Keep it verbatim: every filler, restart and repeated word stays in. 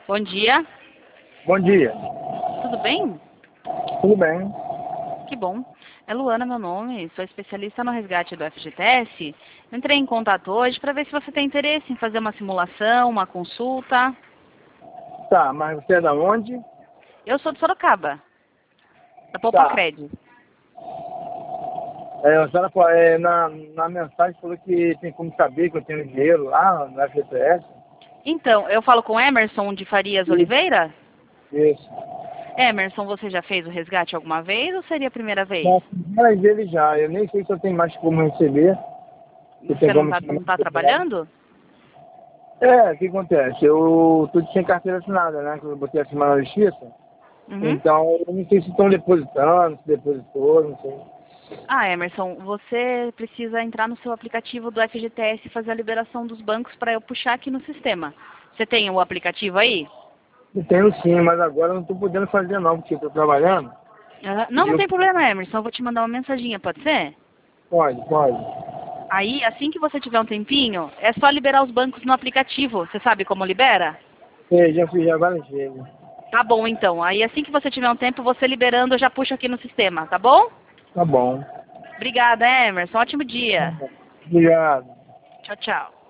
Bom dia. Bom dia. Tudo bem? Tudo bem? Que bom. É Luana meu nome, sou especialista no resgate do F G T S. Entrei em contato hoje para ver se você tem interesse em fazer uma simulação, uma consulta. Tá, mas você é da onde? Eu sou de Sorocaba, da Tá. Popocred. É, a senhora fa- é, na, na mensagem falou que tem como saber que eu tenho dinheiro lá no F G T S. Então, eu falo com Emerson de Farias Isso. Oliveira? Isso. Emerson, você já fez o resgate alguma vez ou seria a primeira vez? Mas mas ele já, eu nem sei se eu tenho mais como receber. Se tem Você não como está chamar não tá de trabalho. trabalhando? É, o que acontece? Eu tô sem carteira assinada, né? Que eu botei acima na justiça. Uhum. Então, eu não sei se estão depositando, se depositou, não sei. Ah, Emerson, você precisa entrar no seu aplicativo do F G T S e fazer a liberação dos bancos para eu puxar aqui no sistema. Você tem o aplicativo aí? Eu tenho sim, mas agora eu não tô podendo fazer não, porque eu tô trabalhando. Aham. Não, E não eu... tem problema, Emerson. Eu vou te mandar uma mensaginha, pode ser? Pode, pode. Aí, assim que você tiver um tempinho, é só liberar os bancos no aplicativo. Você sabe como libera? Sei, já fiz já várias vezes. Tá bom, então. Aí, assim que você tiver um tempo, você liberando, eu já puxo aqui no sistema, tá bom? Tá bom. Obrigada, Emerson. Ótimo dia. Obrigado. Tchau, tchau.